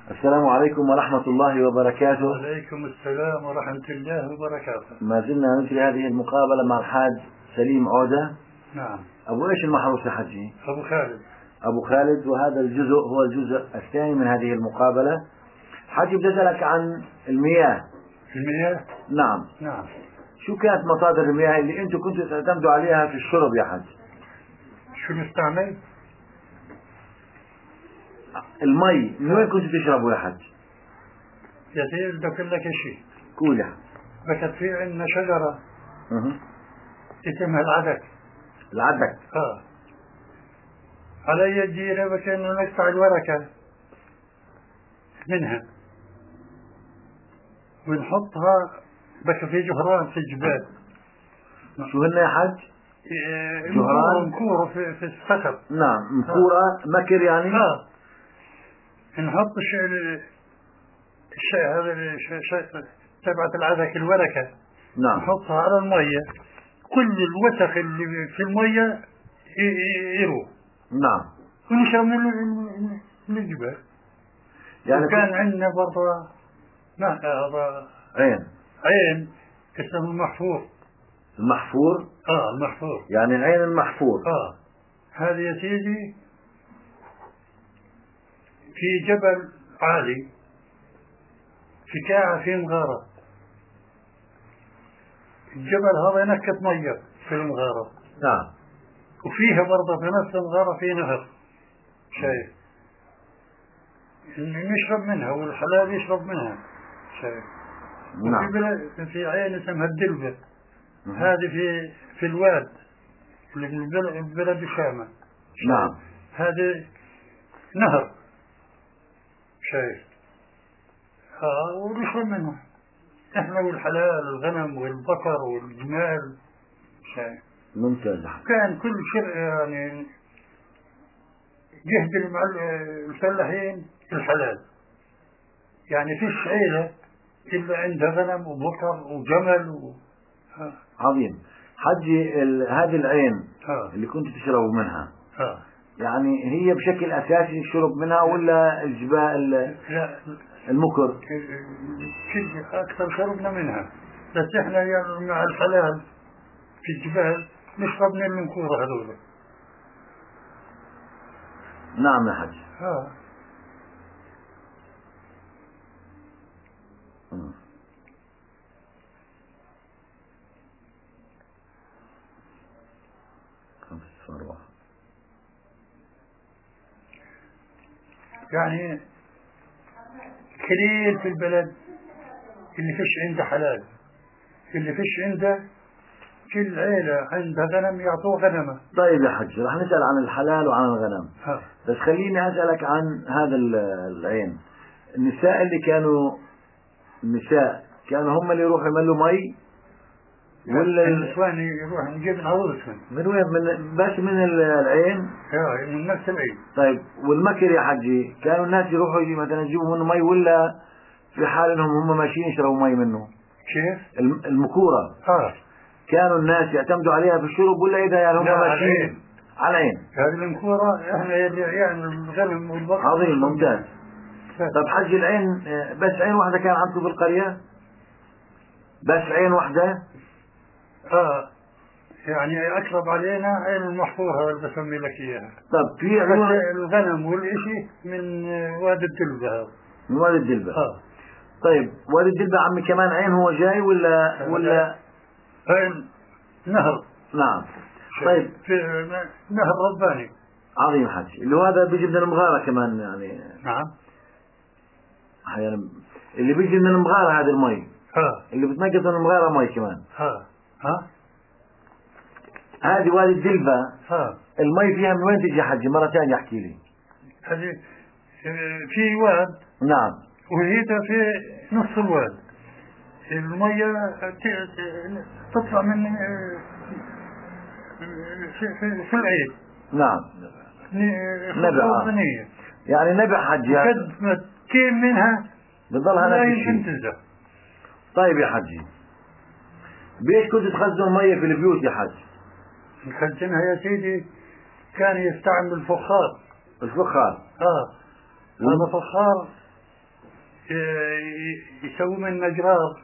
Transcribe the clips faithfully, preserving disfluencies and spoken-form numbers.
السلام عليكم ورحمة الله وبركاته. وعليكم السلام ورحمة الله وبركاته. ما زلنا نجري هذه المقابلة مع الحاج سليم عودة. نعم. أبو إيش المحروس يا حجي؟ أبو خالد. أبو خالد. وهذا الجزء هو الجزء الثاني من هذه المقابلة. حجي بدي أسألك عن المياه. المياه؟ نعم. نعم. شو كانت مصادر المياه اللي أنتم كنتوا تعتمدوا عليها في الشرب يا حج؟ شو نستعمل؟ المي من وين كنتوا تشربوا يا حج؟ يا سيدي بدي أقول لك شيء. قول يا حج. بكت في عندنا شجرة أه. اسمها العدك. العدك. اه. علي الجيرة بكنا نقطع الورقة منها ونحطها بك في جهران في الجبال. شو هن يا حج؟ جهران مكورة في, في الصخر. نعم مكورة. مكر يعني. اه. نحط الشيء الشيء هذا الشيء تبعت العدك الورقة. نعم. نحطها على المية، كل الوسخ اللي في المية يروح. نعم. ونشرب من الجبال. يعني كان عندنا برضه هذا عين عين اسمه المحفور. المحفور. اه المحفور يعني العين المحفور. اه. هذا يا سيدي في جبل عالي في كاعة في مغارة. الجبل هذا نكت مية في المغارة. نعم. وفيها برضه في نفس المغارة في نهر شايف نشرب منها والحلال يشرب منها شايف. نعم. وفي بلد في عين اسمها الدلبة. هذه في في الواد اللي من بلد, بلد الشامة. نعم. هذه نهر شايف. ها ونشرب منه احنا والحلال الغنم والبقر والجمال شايف. ممتاز. كان كل شيء يعني جهد مع الفلاحين الحلال. يعني فيش عيلة إلا عندها غنم وبقر وجمل و... عظيم. حجي ال... هذه العين ها. اللي كنت تشربوا منها ها. يعني هي بشكل أساسي الشرب منها ولا الجبال لا المكر؟ كل أكثر شربنا منها، بس إحنا يعني مع الحلال في الجبال نشرب من المنكورة هذول. نعم يا حج. ها. يعني قليل في البلد اللي فيش عنده حلال، اللي فيش عنده كل عيلة عندها غنم يعطوه غنمة. طيب يا حج رح نسأل عن الحلال وعن الغنم. ها. بس خليني أسألك عن هذا العين. النساء اللي كانوا النساء كانوا هم اللي يروحوا يملوا مي ولا النسوان يروح نجيب عروسهم من وين؟ من بس من العين. اه من نفس العين. طيب والمكر يا حجي كانوا الناس يروحوا يجي مثلا يجيبوا منه مي ولا في حال انهم هم ماشيين يشربوا مي منه؟ كيف؟ المكورة اه كانوا الناس يعتمدوا عليها في الشرب ولا اذا يعني هم ماشيين على العين؟ هذه المكورة احنا يعني الغنم والبقر. عظيم ممتاز. طب حجي العين بس عين واحدة كان عندكم في القرية؟ بس عين واحدة؟ اه يعني اقرب علينا عين المحفور هذا اللي بسمي لك اياها. طب في الغنم والاشي من وادي الدلبة هذا. من وادي الدلبة. اه. طيب وادي الدلبة عمي كمان عين هو جاي ولا ولا عين نهر. نعم. طيب في نهر رباني. عظيم حجي اللي هو هذا بيجي من المغارة كمان يعني. نعم. أحيانا اللي بيجي من المغارة هذا المي. ها. اللي بتنقص من المغارة مي كمان. ها. ها. هذه وادي الدلبة. ها. المي فيها من وين تجي حجي؟ مرة ثانية احكي لي. هذه في واد. نعم. وهي في نص الواد المية تطلع من في, في, في العيد. نعم. نبع. يعني نبع حجي قد ما كيم منها بتضلها نفس الشيء. طيب يا حجي بيش كنت تخزنوا المية في البيوت يا حج؟ نخزنها يا سيدي كان يستعمل الفخار. الفخار. اه. هذا فخار يسوي من مجرار،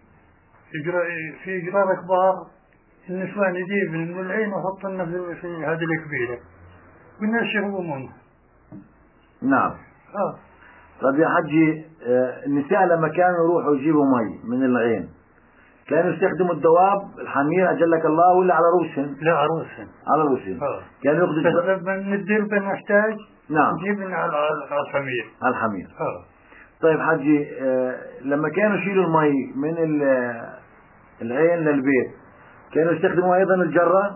في جرار كبار، النسوان يجيب من العين ويحط لنا في هذه الكبيرة والناس يشربوا منه. نعم. اه طيب يا حجي، النساء لما كانوا يروحوا يجيبوا مي من العين كانوا يستخدموا الدواب الحمير أجلك الله ولا على روسهم؟ لا على روسهم. على روسهم. اه كانوا ياخذوا بس لما ندير نحتاج نعم نجيب من على الحمير. على الحمير. اه طيب حجي، آه لما كانوا يشيلوا المي من العين للبيت كانوا يستخدموا أيضا الجرة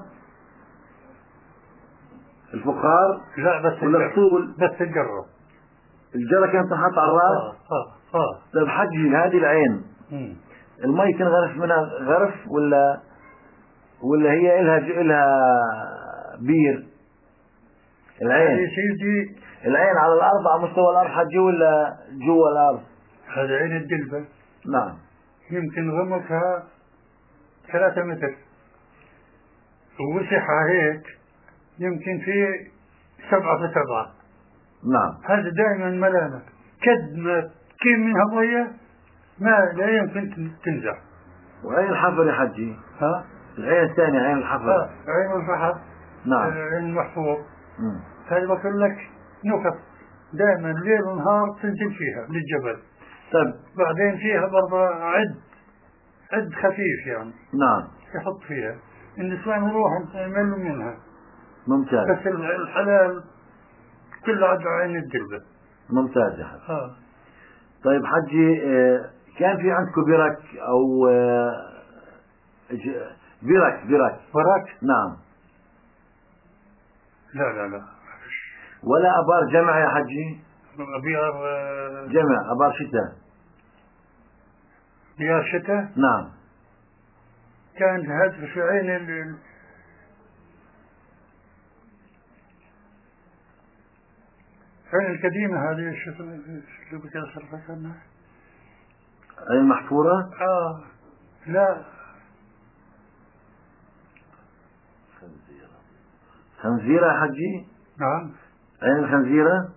الفخار؟ لا بس ولا الطول؟ بس الجرة. الجرة كانت تنحط على الراس؟ اه اه اه طيب حجي، هذه العين مم. المي تنغرف منها غرف ولا ولا هي إلها إلها بير؟ العين يا سيدي العين على الأرض على مستوى الأرض حجي ولا جوا الأرض؟ هذا عين الدلبة. نعم. يمكن غمقها ثلاثة متر ووسعها هيك يمكن في سبعة في سبعة. نعم. هذا دائما ملامة كد ما كيم منها مية ما لا يمكن تنزع. وعين الحفر يا حجي؟ ها؟ العين الثانية عين الحفر. ها عين الفحر. نعم. عين المحفور. هذا بقول لك نكت دائما ليل ونهار تنزل فيها للجبل. طيب بعدين فيها برضه عد عد خفيف يعني. نعم. يحط فيها النسوان يروحوا يملوا منها. ممتاز. بس الحلال كله عد عين الدلبة. ممتاز يا حجي. ها. طيب حجي، كان في عندكم برك أو برك برك برك؟ نعم. لا لا لا. ولا أبار جمع يا حجي؟ أبيار جمع أبار شتاء. بيار شتاء؟ نعم. كان هذا في عين ال عين القديمة هذه شو اللي بكسر فكرنا؟ عين محفورة؟ آه لا خنزيرة. خنزيرة يا حجي؟ نعم. عين الخنزيرة؟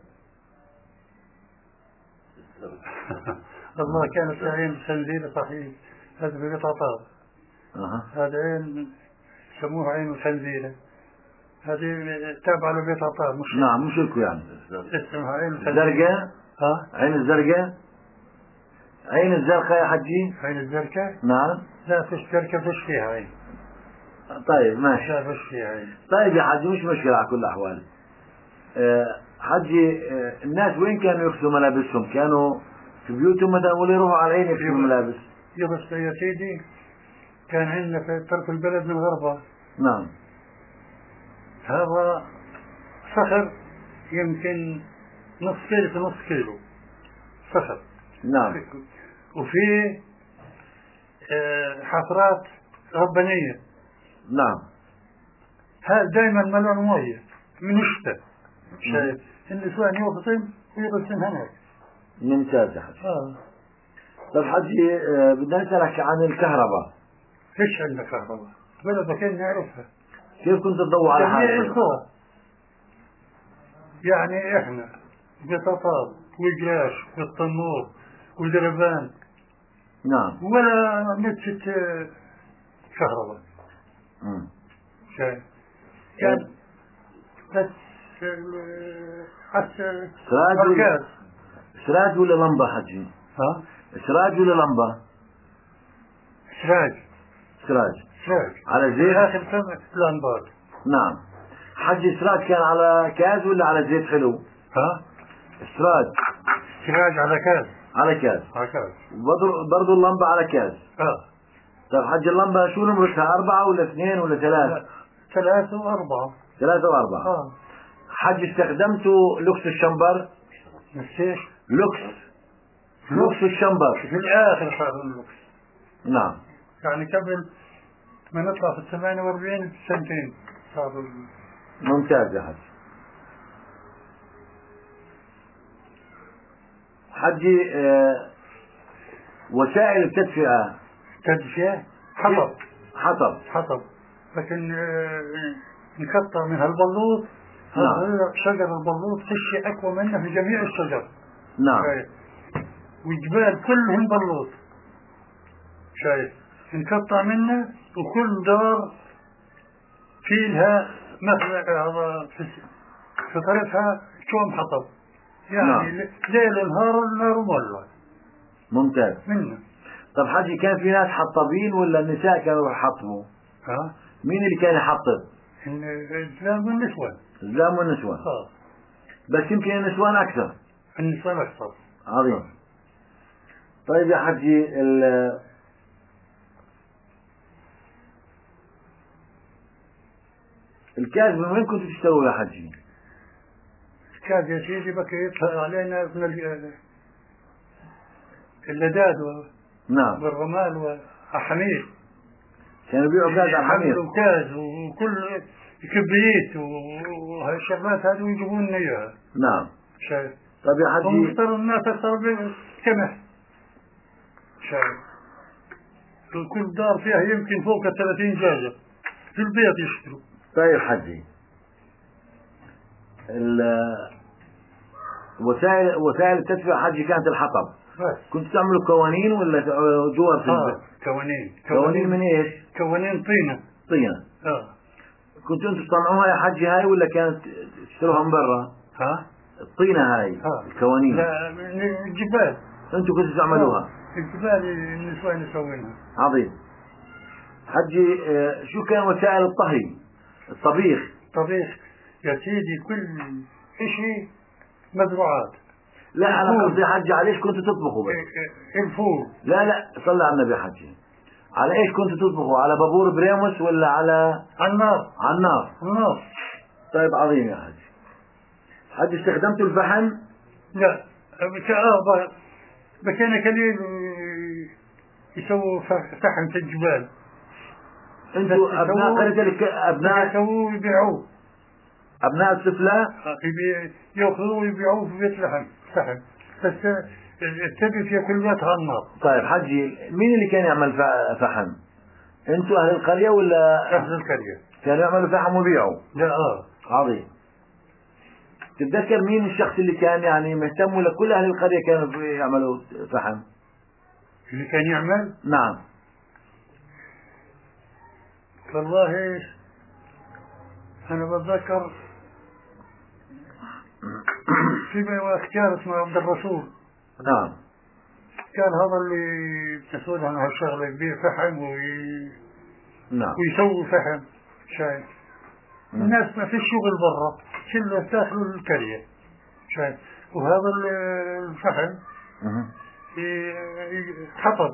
الله كانت عين الخنزيرة صحيح. هذا في بطاطا. أه. هذا عين سموها عين الخنزيرة. هذه تابعة لبطاطا مش. نعم مش لكم يعني. اسمها عين الزرقاء؟ ها؟ عين الزرقاء؟ عين الزرقاء يا حجي؟ عين الزرقاء؟ نعم. لا فيش زرقاء فيش فيها عين. طيب ماشي. لا فيش فيها عين. طيب يا حجي، مش مشكلة على كل الأحوال. أه حجي، أه الناس وين كانوا يغسلوا ملابسهم؟ كانوا في بيوتهم مثلا ولا يروحوا على العين يغسلوا الملابس؟ يبس يا سيدي كان عندنا في طرف البلد من الغربة. نعم. هذا صخر يمكن نص كيلو في نص كيلو صخر. نعم. وفي اه حفرات ربانية. نعم. هذا دائما ملون مية من الشتاء. شايف النسوان يغسل ويغسل هناك. ممتاز يا حجي. اه. طيب حجي، اه بدنا نسألك عن الكهرباء. فيش عندنا كهرباء بلد كان نعرفها. كيف كنت تضوء على حالك؟ يعني احنا بطاطا وجلاش والتنور ودربان. نعم. ولا نتشت كهرباء. امم شايف كان بس حتى سراج ولا سراج ولا لمبة حجي؟ ها؟ سراج ولا لمبة؟ سراج. سراج. سراج على زيت؟ آخر سنة لمبات. نعم. حجي سراج كان على كاز ولا على زيت حلو؟ ها؟ سراج. سراج على كاز. على كاز. على كاز. برضو اللمبة على كاز. اه. طيب حجي اللمبة شو نمرتها؟ أربعة ولا اثنين ولا ثلاث؟ ثلاثة وأربعة. ثلاثة وأربعة. اه. حجي استخدمتوا لوكس الشمبر؟ نسيت. لوكس. لوكس الشمبر. في الآخر صار اللوكس. نعم. يعني قبل ما نطلع في الثمانية وأربعين سنتين صار. ممتاز يا حجي. حجي، آه وسائل التدفئة. تدفئة حطب. حطب. حطب لكن آه نقطع من هالبلوط. نعم. شجر البلوط تشي أقوى منه في جميع الشجر. نعم. والجبال كلهم بلوط، شايف انقطع منه، وكل دار فيها مثل في طرفها كوم حطب، يعني نعم. ليل ونهار النار مولع. ممتاز. منه. طب حجي كان في ناس حطابين ولا النساء كانوا يحطبوا؟ ها؟ مين اللي كان يحطب؟ الزلام والنسوان. الزلام والنسوان. اه. بس يمكن النسوان أكثر. النسوان أكثر. عظيم. طيب يا حجي ال الكاز من وين كنتوا تشتروه يا حجي؟ الكاز يا سيدي بكي يطلع علينا من اللداد و... نعم. والرمال وحمير. كانوا يبيعوا كاز على الحمير. وكاز وكل كبريت وهالشغلات هذه ويجيبون لنا اياها. نعم. شايف. طيب يا حجي. هم اشتروا الناس اكثر بكمح. شايف. كل دار فيها يمكن فوق ثلاثين دجاجة في البيت يشتروا. طيب حجي وسائل وسائل التدفئة حجي كانت الحطب. بس. كنت تعملوا قوانين ولا جوا في اه قوانين. قوانين من ايش؟ قوانين طينة. طينة. اه. كنتوا انتم تصنعوها يا حجي هاي ولا كانت تشتروها من برا؟ ها؟ الطينة هاي. ها. القوانين. لا من الجبال. انتم كنتوا تعملوها؟ الجبال النسوان يسوونها. عظيم. حجي شو كان وسائل الطهي؟ الطبيخ. طبيخ يا سيدي كل شيء مزروعات. لا انا قصدي حجي على ايش كنتوا تطبخوا بس؟ الفول. لا لا صلى على النبي حجي. على ايش كنتوا تطبخوا؟ على بابور بريموس ولا على على النار؟ على النار. النار. طيب عظيم يا حجي. حجي استخدمتوا الفحم؟ لا بكينا قليل يسووا فحم في الجبال. انتوا ابناء قرية ابناء يسووه ويبيعوه. ابناء السفلى ياخذوه ويبيعوه في بيت لحم فحم، بس التبي في كل بيت على النار. طيب حجي مين اللي كان يعمل فحم؟ انتوا اهل القرية ولا اهل القرية؟ كانوا يعملوا فحم ويبيعوا؟ لا اه. عظيم. تتذكر مين الشخص اللي كان يعني مهتم ولا كل اهل القرية كانوا يعملوا فحم؟ اللي كان يعمل؟ نعم. والله انا بتذكر في اختيار اسمه عبد الرسول. نعم. كان هذا اللي مسؤول عن هالشغله، يبيع فحم وي... نعم. ويسوي فحم. شايف الناس ما في شغل برا، كله داخل القريه. شايف وهذا الفحم حطب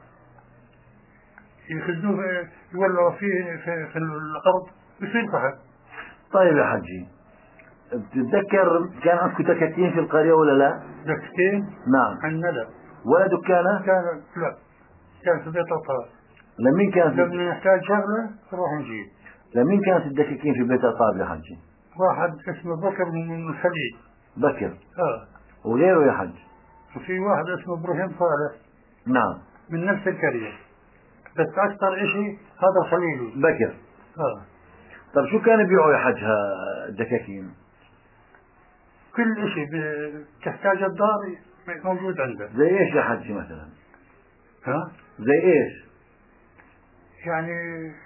يخزنوه يولعوا فيه في, في الارض يصير فحم. طيب يا حجي بتتذكر كان عندكم دكاكين في القرية ولا لا؟ دكاكين؟ نعم. عندنا لا. ولا دكانة؟ كان لا، كان في بيت الطاب. لمين كانت؟ لما نحتاج شغلة نروح نجيب. لمين كانت الدكاكين في بيت الطاب يا حجي؟ واحد اسمه بكر من الخليج. بكر. اه. وغيره يا حج؟ وفي واحد اسمه ابراهيم صالح. نعم. من نفس القرية، بس أكثر إشي هذا خليلي. بكر. اه. طب شو كانوا يبيعوا يا حج الدكاكين؟ كل إشي تحتاج الدار موجود عنده. زي ايش يا حج مثلا؟ ها؟ زي ايش؟ يعني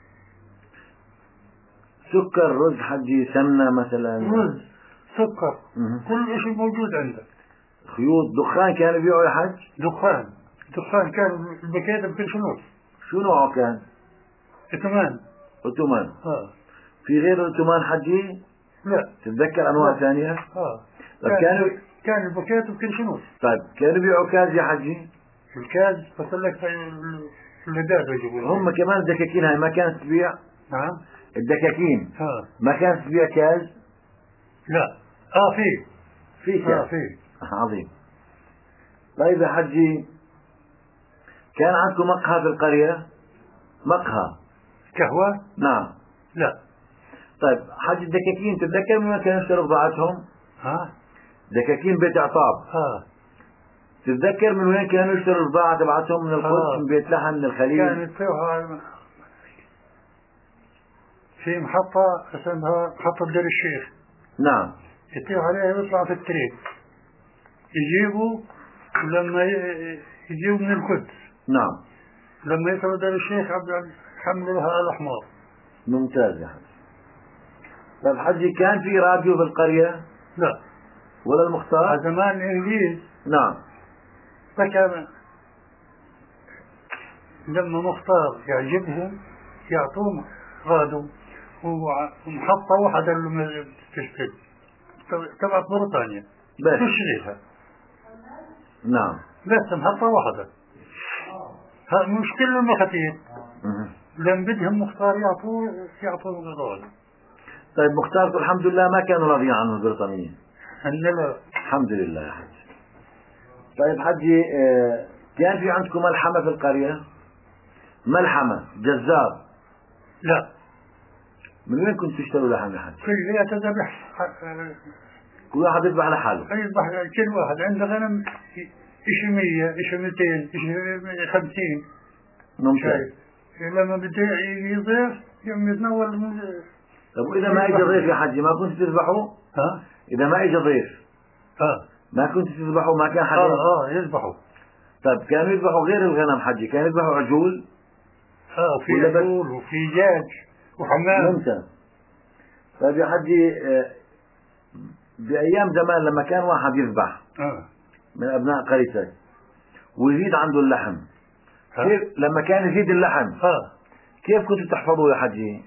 سكر، رز حجي، سمنة مثلا؟ رز، سكر، مه. كل إشي موجود عنده. خيوط، دخان كانوا يبيعوا يا حج؟ دخان، دخان كان البكيت بكل شنو؟ شو نوعه كان؟ اتمان. اتمان. اه. في غير الاتمان حجي؟ لا. تتذكر انواع لا. ثانية؟ اه. طيب كان كانوا كان البكيت بكل شنو؟ طيب كانوا يبيعوا كاز يا حجي؟ الكاز بقول لك اللداد يجيبون. هم كمان الدكاكين هاي ما كانت تبيع؟ نعم. الدكاكين ها. ما كانت تبيع كاز؟ لا. اه في. في كاز. اه في. عظيم. طيب يا حجي كان عندكم مقهى في القرية؟ مقهى قهوة؟ نعم. لا. طيب حج الدكاكين تتذكر من وين كانوا يشتروا بضاعتهم؟ ها؟ دكاكين بيت عطاب. ها. تتذكر من وين كانوا يشتروا البضاعة تبعتهم؟ من القدس، من بيت لحم، من الخليل؟ كانت فيها في محطة اسمها محطة دير الشيخ. نعم. يطيروا عليها ويطلعوا في الطريق، يجيبوا ولما يجيوا من القدس. نعم. لما يتردد الشيخ عبد العزيز حملوها على الحمار. ممتاز يا حاج. طيب حجي كان في راديو في القرية؟ لا. ولا المختار؟ زمان الإنجليز. نعم. فكان لما مختار يعجبهم يعطوهم راديو ومحطة واحدة اللي تشتري تبع بريطانيا تشريها. نعم. بس محطة واحدة. ها مش كل المخاتير. لما بدهم مختار يعطوه يعطوه الراديو. طيب مختار الحمد لله ما كانوا راضيين عنه البريطانيين. لا. الحمد لله يا حج. طيب حجي اه كان في عندكم ملحمة في القرية؟ ملحمة جزار؟ لا. من وين كنتوا تشتروا لحم يا حج؟ كل يتذبح كل واحد يذبح لحاله. يذبح كل واحد عنده غنم إشي مية إشي مئتين إشي خمسين. ممتاز. لما بده يضيف يوم يتناول من. طب وإذا ما إجا ضيف يا حجي ما كنتوا تذبحوا؟ ها؟ إذا ما إجا ضيف. ها. ما كنتوا تذبحوا ما كان حدا؟ آه آه يذبحوا. طيب كانوا يذبحوا غير الغنم حجي كانوا يذبحوا عجول؟ اه وفي عجول وفي دجاج وحمام. ممتاز. طيب يا حجي بأيام زمان لما كان واحد يذبح آه. من أبناء قريتك ويزيد عنده اللحم كيف لما كان يزيد اللحم آه. كيف كنتوا تحفظوه يا حجي؟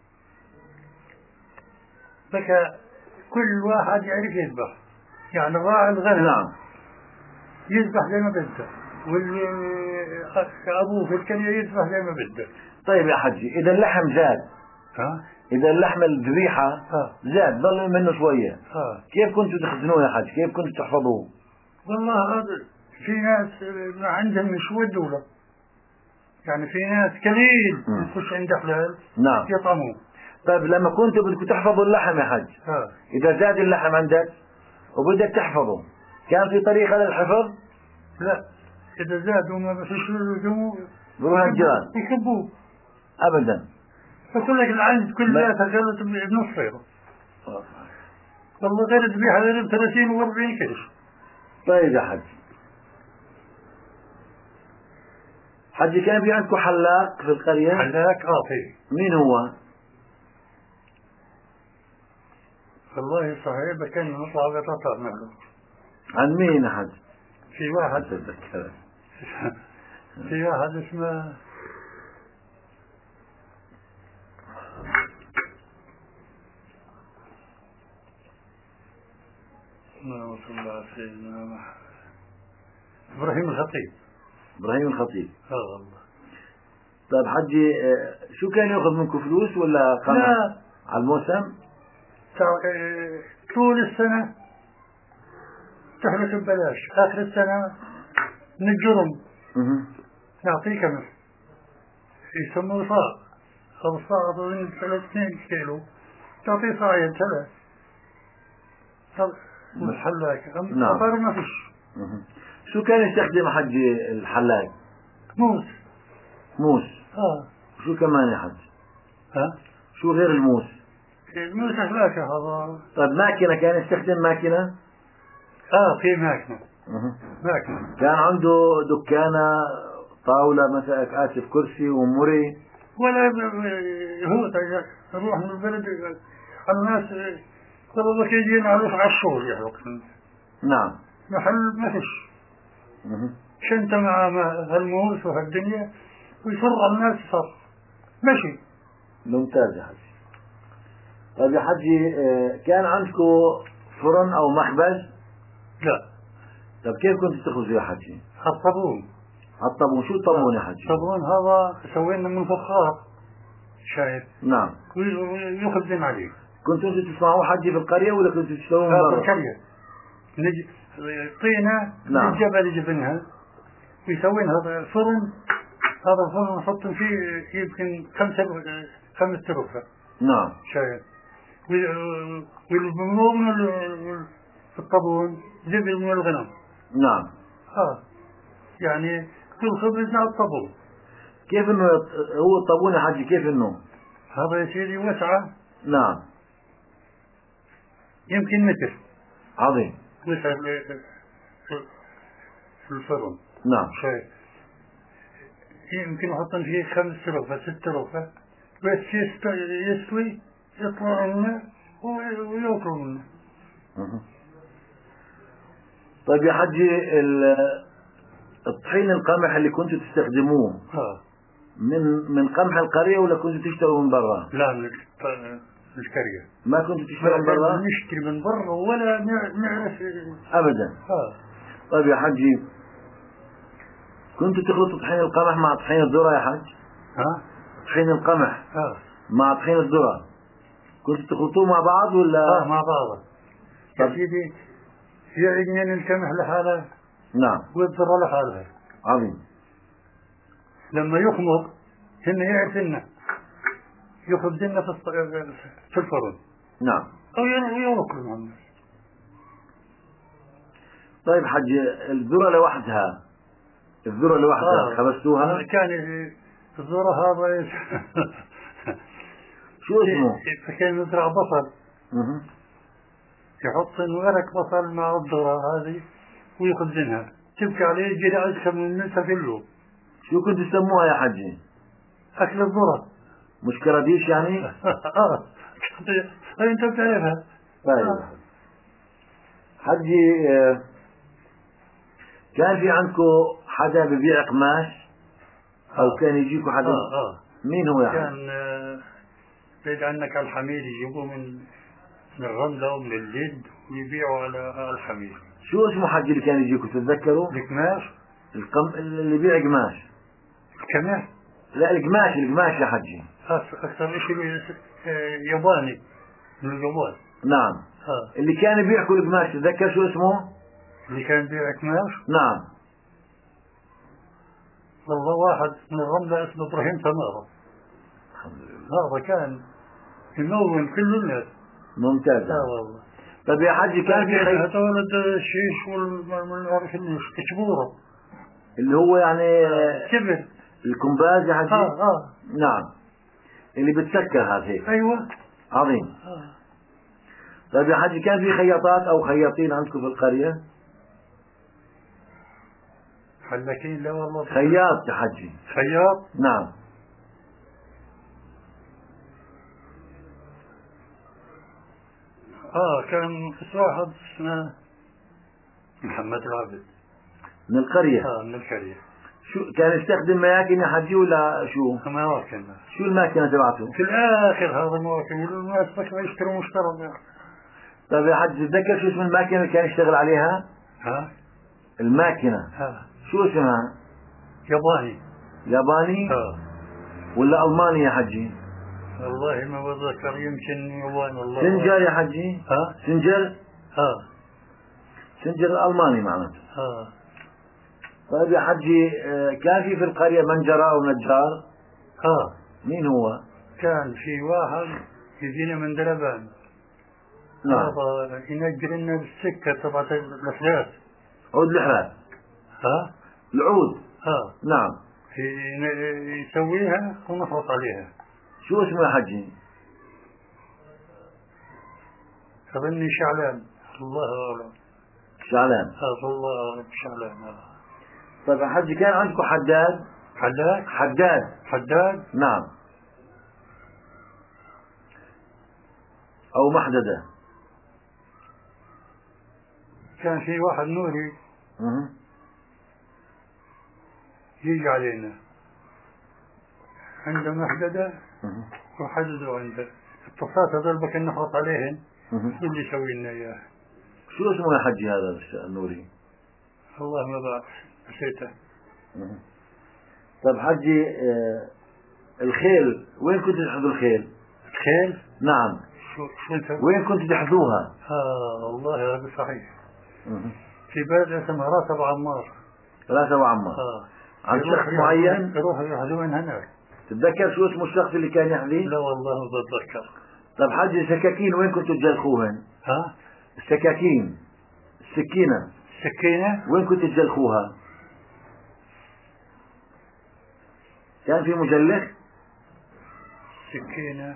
بكى كل واحد يعرف يذبح يعني راعي الغنم. نعم. يذبح زي ما بده واللي أبوه في الكلية يذبح زي ما بده. طيب يا حجي إذا اللحم زاد ها؟ إذا اللحم الذبيحة زاد ضل منه شوية ها. كيف كنتوا تخزنوه يا حج؟ كيف كنتوا تحفظوه؟ والله هذا في ناس عندهم مش ودولة يعني في ناس قليل يخش عند حلال. نعم. يطعموه. طيب لما كنتوا بدكم تحفظوا اللحم يا حج ها. إذا زاد اللحم عندك وبدك تحفظه كان في طريقة للحفظ؟ لا. إذا زاد وما فيش له بروح الجيران يكبوه أبدا. فقول لك العند كل ذات قالت بنص صيغة. والله غير الذبيحة غير ثلاثين وأربعين كيش. طيب يا حج. حجي كان في عندكم حلاق في القرية؟ حلاق اه في. مين هو؟ والله صحيح كان نطلع بطاطا معه. عن مين يا حج؟ في واحد في واحد اسمه اللهم صل على سيدنا محمد. ابراهيم الخطيب. ابراهيم الخطيب. اه والله. طيب حجي شو كان ياخذ منكم فلوس ولا قمح؟ لا. على الموسم؟ طول السنة تحرس ببلاش، آخر السنة من الجرم نعطيك مثل يسموه صاع. هذا الصاع أظن ثلاث اثنين كيلو تعطيه صاعين ثلاث. الحلاق نعم. صار ما فيش. شو كان يستخدم حجي الحلاق؟ موس. موس. اه. شو كمان يا حج؟ ها؟ شو غير الموس؟ الموس حلاقة هذا. طيب ماكينة كان يستخدم ماكينة؟ اه في ماكينة. ماكينة. كان عنده دكانة طاولة مثلا آسف كرسي ومري؟ ولا هو نروح من البلد الناس طلبك يجينا على عشور يحلق. نعم. محل ما فيش. شنت مع هالموس وهالدنيا ويفرع الناس صار ماشي. ممتاز يا حجي. طيب يا حجي كان عندكم فرن او مخبز؟ لا. طيب كيف كنت تخبزوا يا حجي؟ الطابون. الطابون. شو الطابون يا حجي؟ الطابون هذا سوينا من فخار شايف. نعم. ويخبزين عليه. كنتوا انتوا تسمعوه حجي في القرية ولا كنتوا تشتروه من برا؟ في القرية. نجي طينة. نعم. من الجبل يجيبنها ويسوينها فرن. هذا الفرن نحط فيه يمكن خمسة خمسة رغفة. نعم. شايف. والممنوع من الطابون زبل من الغنم. نعم. اه يعني كل خبز على الطابون. كيف انه هو الطابون يا حجي كيف انه؟ هذا يا سيدي وسعة. نعم. يمكن متر. عظيم. وسع في الفرن. نعم. شاي يمكن يحطن فيه خمس رغفة ست رغفة بس يستوي يطلع منه ويأكل منه. طيب يا حجي الطحين القمح اللي كنتوا تستخدموه ها. من من قمح القرية ولا كنتوا تشتروا من برا؟ لا من القرية. ما كنتوا تشتروا من برا؟ نشتري من برا ولا نعرف أبدا. ها. طيب يا حجي كنتوا تخلطوا طحين القمح مع طحين الذرة يا حج؟ ها؟ طحين القمح ها. مع طحين الذرة كنتوا تخلطوه مع بعض ولا؟ ها مع بعض. يا سيدي يعجنين القمح لحاله. نعم. والذرة لحالها. عظيم. لما يخمر هن يعرفنا يخبزنا في الفرن. نعم. أو يأكل منه. طيب حج الذرة لوحدها الذرة لوحدها آه. خبزتوها؟ كان الذرة هذا شو اسمه؟ فكان يزرع بصل. اها. يحط ورق بصل مع الذرة هذه ويخبزنها تبكي عليه جري أزخم من النسا كله. شو كنت تسموها يا حجي؟ أكل الذرة. مش كراديش يعني؟ اه أنت بتعرفها. طيب آه. حجي كان في عندكم حدا ببيع قماش أو آه. كان يجيكم حدا؟ آه آه. مين هو يا حجي؟ كان بعيد عنك على الحميد يجيبوه من من الرملة ومن الجد ويبيعوا على الحميد. شو اسمه حجي اللي كان يجيكم تتذكروا؟ القماش. القم... اللي يبيع قماش. القماش؟ لا القماش القماش يا حجي. أكثر شيء ياباني من اليابان. نعم. آه. اللي كان يبيع كل قماش تتذكر شو اسمه؟ اللي كان يبيع قماش؟ نعم. والله واحد من الرملة اسمه إبراهيم سمارة. الحمد لله. هذا كان يمون كل الناس. ممتاز. اه والله. طيب يا حجي كان في خي... هذول الشيش والعرف الكشبورة اللي هو يعني كبر الكمباز يا حجي. اه اه نعم اللي بتسكر هذا هيك. ايوه. عظيم. آه. طيب يا حجي كان في خياطات او خياطين عندكم في القرية؟ حلاكين؟ لا والله. خياط يا حجي. خياط؟ نعم. اه كان واحد اسمه محمد العبد من القرية. اه من القرية. شو كان يستخدم ماكينة يا حجي ولا شو؟ مواكن. شو الماكينة تبعته؟ في الاخر هذا مواكن والناس بكره يشتروا مشترى. طيب يا حجي تتذكر شو اسم الماكينة اللي كان يشتغل عليها؟ ها؟ الماكينة. ها. شو اسمها؟ ياباني. ياباني؟ اه. ولا ألماني يا حجي؟ والله ما بتذكر يمكن ياباني والله. سنجر يا حجي؟ ها؟ سنجر؟ ها. سنجر الألماني معناته. ها. طيب يا حجي كان في في القرية منجرة أو نجار؟ ها. مين هو؟ كان في واحد يجينا من دربان. نعم. هذا ينجر لنا بالسكة تبعت الأحداث. عود الحراث. ها؟ العود. ها. نعم. يسويها ونفرط عليها. شو اسمه يا حجي؟ أظني شعلان. الله أعلم. شعلان. ها الله أعلم شعلان. طيب يا حجي كان عندكم حداد؟ حداد؟ حداد. حداد؟ نعم. أو محددة. كان في واحد نوري أه. يجي علينا عنده محددة أه. وحددوا عنده الطفات هذول بكن نحرط عليهن. أه. شو اللي يسوي لنا إياه؟ شو اسمه يا حجي هذا النوري؟ والله ما بعرف نسيته. أه. طيب حجي آه الخيل وين كنت تحذوا الخيل؟ الخيل؟ نعم. شو شو انت؟ وين كنت تحذوها؟ اه والله هذا صحيح. أه. في بلد اسمها راس ابو عمار. راس ابو عمار. اه عن شخص معين؟ يروحوا يحذون هناك. تتذكر شو اسمه الشخص اللي كان يحذي؟ لا والله ما بتذكر. طيب حجي سكاكين وين كنتوا تجلخوهن؟ ها؟ السكاكين السكينة السكينة؟ وين كنت تجلخوها؟ كان في مجلخ؟ سكينة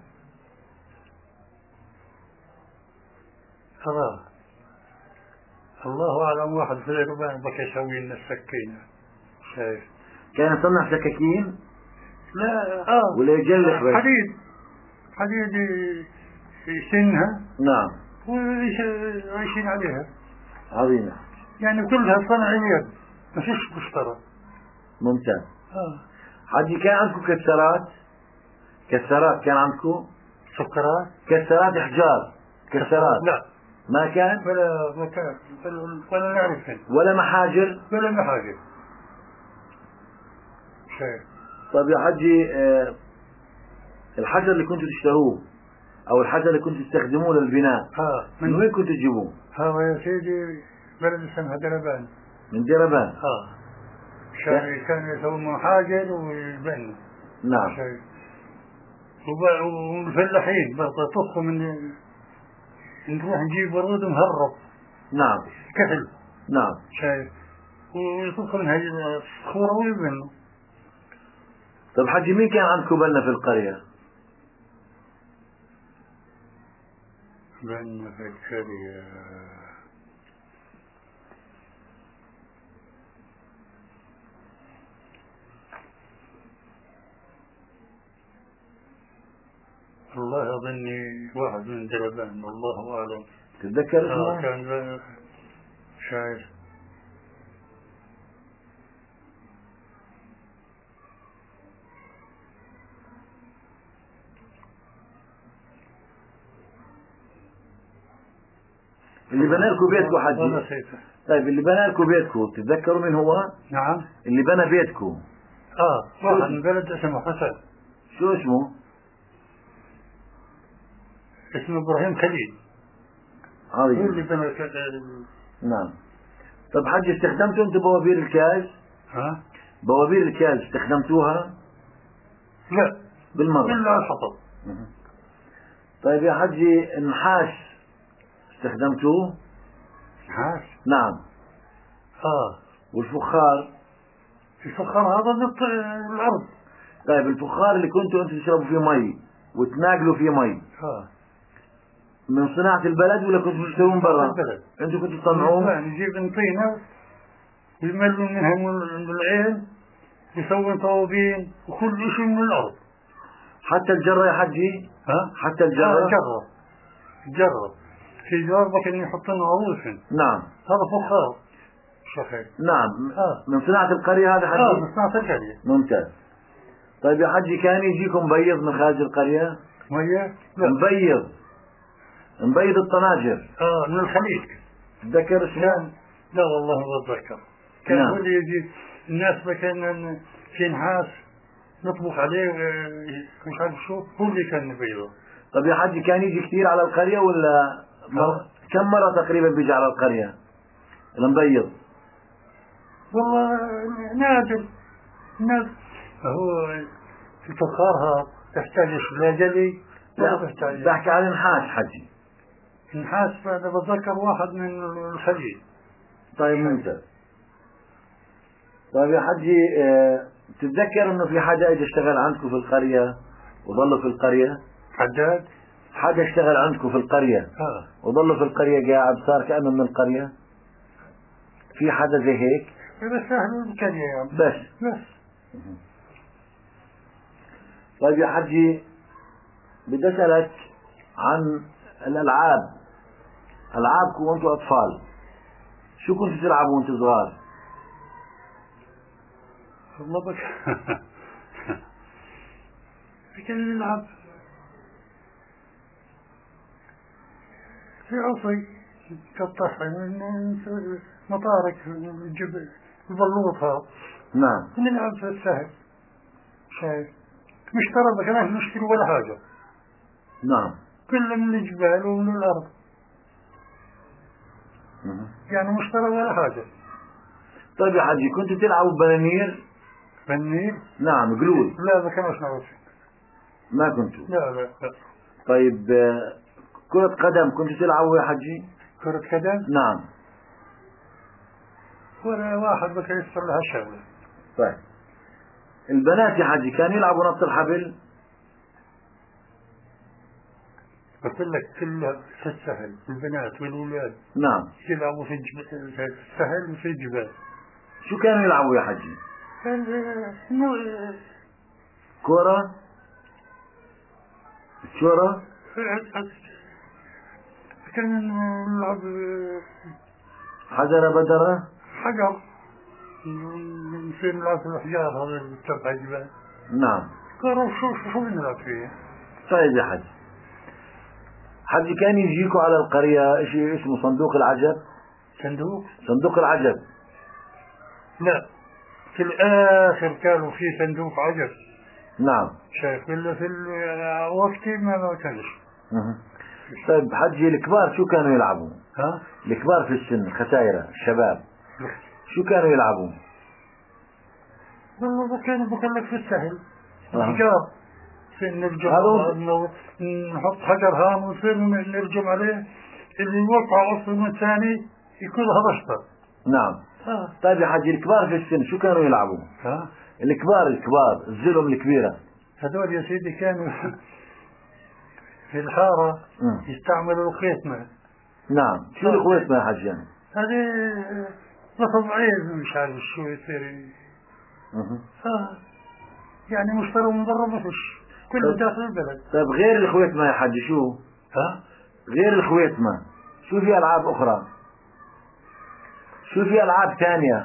اه الله أعلم. واحد في اليابان بكى يسوي لنا السكينة. شايف؟ كان يصنع سكاكين؟ لا آه ولا يجلح بس؟ حديد حديد يسنها. نعم. وعايشين عليها. عظيمة. يعني كلها صنع يد، ما فيش مشترك. ممتاز. آه. حجي كان عندكم كسرات؟ كسرات كان عندكم؟ سكرات؟ كسرات احجار. كسرات؟ لا ما كان؟ ولا ما كان ولا نعرفهن. ولا محاجر؟ ولا محاجر. شايف؟ طيب يا حجي، آه الحجر اللي كنتوا تشتروه او الحجر اللي كنتوا تستخدموه للبناء ها من وين كنتوا تجيبوه؟ ها يا سيدي بلد اسمها دربان. من ديربان. ها شايف؟ كانوا يسوون محاجر ويبنوا. نعم. شايف؟ والفلاحين برضه طخوا من نروح نجيب ورود مهرب. نعم. كحل. نعم. شايف؟ ويطخوا من هاي الصخور ويبنوا. طيب حجي، مين كان عندكم بنا في القرية؟ بنا في القرية والله أظني واحد من دربان، والله أعلم. تتذكر اسمه؟ آه كان شايف؟ اللي بنى لكم بيتكم حجي؟ والله نسيته. طيب اللي بنى لكم بيتكم تتذكروا من هو؟ نعم. اللي بنى بيتكم. اه واحد من بلد اسمه حسن. شو اسمه؟ اسمه ابراهيم خليل. عظيم. هو اللي بنى. نعم. طب حجي، استخدمتوا انتم بوابير الكاز؟ ها؟ بوابير الكاز استخدمتوها؟ لا بالمرة. إلا الحطب. طيب يا حجي، النحاس استخدمتوه؟ نحاس؟ نعم. اه. والفخار؟ الفخار هذا ضد الارض. طيب الفخار اللي كنتوا انتم تشربوا فيه مي وتناقلوا فيه مي، اه من صناعة البلد ولا كنتوا تشترون برا؟ البلد. انتوا كنتوا تصنعوه؟ نجيب طينة ويملوا منها من العين، يسوون طوابين وكل شيء من الارض. حتى الجرة يا حجي؟ ها؟ حتى الجرة؟ آه جرة. جرة في جواربك اللي يحطون عروس. نعم. هذا فخار. شخير. نعم. آه. من صناعة القرية هذا حجي؟ اه من صناعة القرية. ممتاز. طيب يا حجي، كان يجيكم مبيض من خارج القرية؟ مية؟ لا. مبيض مبيض الطناجر. اه من الخليج. تذكر اسمه؟ كان لا والله ما اتذكر. كان نعم. هو اللي يجي الناس كان في نحاس نطبخ عليه مش عارف شو، هو اللي كان يبيضه. طب يا حجي، كان يجي كثير على القرية ولا مر... كم مرة تقريبا بيجي على القرية المبيض؟ والله نادر. نادر. هو الفخار هذا تحتاج لا جلي ولا تحتاج. بحكي عن النحاس حجي. النحاس أنا بتذكر واحد من الخليج. طيب ممتاز. طيب يا حجي، اه... تتذكر انه في حدا اجى اشتغل عندكم في القرية وظلوا في القرية؟ حداد؟ حدا اشتغل عندكم في القرية اه وظلوا في القرية قاعد صار كأنه من القرية؟ في حدا زي هيك؟ بس أهل القرية يعني. بس بس. طيب يا حجي، بدي أسألك عن الألعاب. ألعابكم وأنتم أطفال، شو كنتوا تلعبوا وأنتم صغار؟ والله بك كنا نلعب في عصي كالطحن مطارك الجبل البلوط هذا. نعم. نلعب في السهل. شايف؟ مش ترى كمان نشتري ولا حاجة. نعم. كله من الجبال ومن الأرض. مم. يعني مش ترى ولا حاجة. طيب يا حجي، كنتوا تلعبوا بنانير؟ بالنيل؟ نعم. قلول؟ لا ما كانوش نعرف. ما كنتوا؟ لا لا لا. طيب كرة قدم كنتوا تلعبوا يا حجي؟ كرة قدم؟ نعم. ولا واحد بك يسر لها شغلة. طيب البنات يا حجي كانوا يلعبوا نط الحبل؟ نط أقول لك كلها في السهل، البنات والأولاد نعم يلعبوا في الجبال، في السهل وفي الجبال. شو كانوا يلعبوا يا حجي؟ كرة الشورى كان نلعب حجرة بدرة حجر، نصير نلعب في الأحجار هذا تبع الجبال. نعم كرة شو شو بنلعب فيها. طيب يا حج، حجي كان يجيكوا على القرية شيء اسمه صندوق العجب. صندوق؟ صندوق العجب لا، في الآخر كانوا في صندوق عجب. نعم شايف ولا في وقتي ما ما كانش. طيب حجي الكبار شو كانوا يلعبوا؟ ها؟ الكبار في السن الختايرة الشباب شو كانوا يلعبوا؟ والله كانوا بقول لك في السهل أه. الحجار، في نرجم هذا نحط حجر هام ونصير نرجم عليه، اللي يوقع أصلا الثاني يكون هذا أشطر. نعم. ها. طيب يا حجي الكبار في السن شو كانوا يلعبوا؟ ها؟ الكبار الكبار الزلم الكبيرة هذول يا سيدي كانوا في الحارة م. يستعملوا الخيتمة. نعم. شو الخيتمة يا حجي؟ هذه رطبعين مش عارف شو يصير. ها يعني مشترى من برا ما فيش، كله داخل البلد. طيب غير الخويتمة يا حجي شو؟ ها؟ غير الخويتمة شو في ألعاب أخرى؟ شو في ألعاب ثانية؟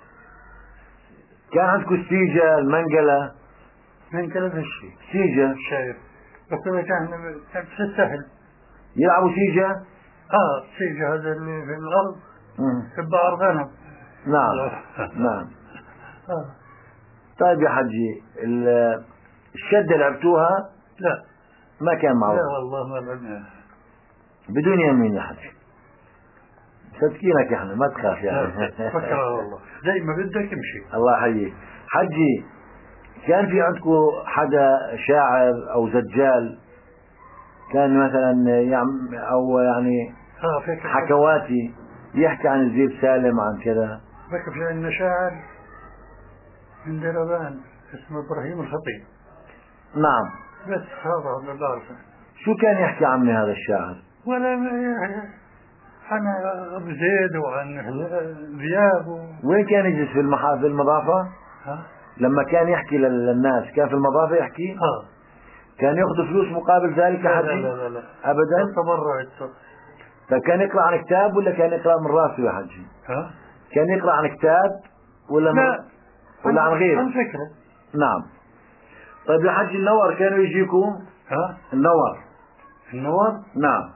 كان عندكم السيجة المنقلة؟ منقلة هالشيء سيجة شايف، بس كان في السهل يلعبوا سيجة؟ اه سيجة هذا اللي في الأرض تبع غنم. نعم نعم. آه. طيب يا حجي الشدة لعبتوها؟ لا ما كان معروف. لا والله ما لعبناها. بدون يمين يا حجي صدقينك احنا ما تخاف يعني. فكرة والله زي ما بدك امشي. الله يحييك. حجي كان في عندكم حدا شاعر او زجال كان مثلا يعم او يعني حكواتي يحكي عن الزيب سالم عن كذا؟ بكر في عندنا شاعر من دربان اسمه ابراهيم الخطيب. نعم. بس هذا اللي بعرفه. شو كان يحكي عني هذا الشاعر؟ ولا عن ابو زيد وعن ذياب و... وين كان يجلس في المحا في المضافة؟ ها؟ لما كان يحكي للناس كان في المضافة يحكي؟ اه. كان ياخذ فلوس مقابل ذلك يا حجي؟ لا لا لا ابدا. تبرع. فكان يقرأ عن كتاب ولا كان يقرأ من راسه يا حجي؟ ها؟ كان يقرأ عن كتاب ولا من... لا ولا عن غيره؟ عن فكرة. نعم. طيب يا حجي النور كانوا يجيكوا؟ ها؟ النور. النور؟ نعم.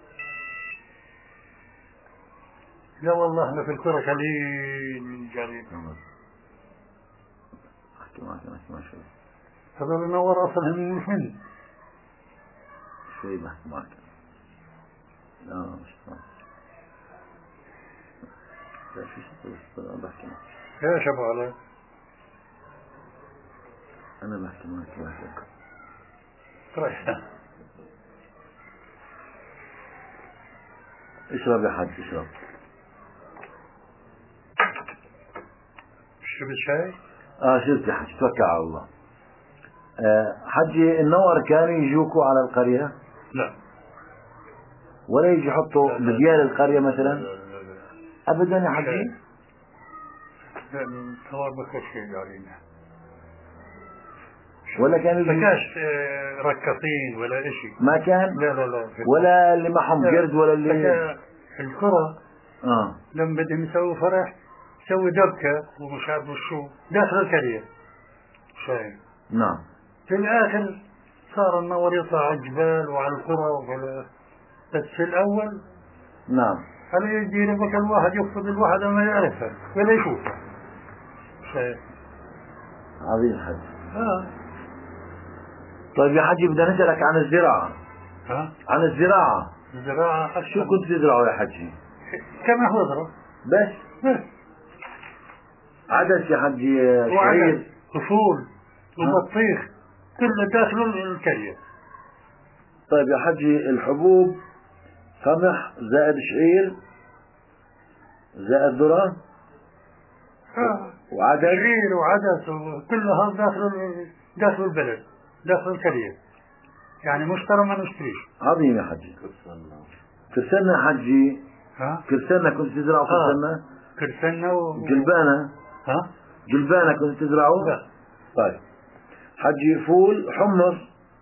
لا والله احنا في الكرة قليل قليل. احكي معك احكي معك شوي. هذول النور اصلا من الفن. شوي بحكي معك. لا مش معك. لا في شيء بس بحكي معك. يا شباب على. أنا بحكي معك واحد. طيب. اشرب يا حاج اشرب. شربت شاي؟ اه شربت يا حاج توكل على الله. آه حجي النور كانوا يجوكوا على القرية؟ لا. ولا يجي يحطوا بديال القرية مثلا؟ لا لا لا لا. أبدا يا حجي؟ لا النور ما كان شيء علينا. ولا كانوا ما كانش ركاطين ولا إشي. ما كان؟ لا لا لا. ولا اللي معهم قرد ولا اللي الكرة اه لما بدهم يسووا فرح يسوي دبكة ومش عارف شو داخل القرية. شايف؟ نعم. في الآخر صار النور يطلع على الجبال وعلى القرى وعلى، بس في الأول نعم هل يجي ربك الواحد يقصد الواحد ما يعرفها ولا يشوفها. شايف؟ عظيم حج. آه. طيب يا حجي بدنا نسألك عن الزراعة. ها؟ عن الزراعة. الزراعة شو كنت تزرعوا يا حجي؟ كما خضرة بس؟ بس. عدس يا حجي شعير فصول وبطيخ كله داخل الكرية. طيب يا حجي الحبوب قمح زائد شعير زائد ذرة آه. وعدس شعير وعدس وكل هذا داخل داخل البلد داخل الكرية. يعني مشترى ما نشتريش. عظيم يا حجي. كرسنا يا حجي. ها؟ كرسنا كنت تزرعوا كرسنا؟ كرسنا و... جلبانة. ها؟ جلبانة كنت تزرعوا؟ لا. طيب حجي فول حمص.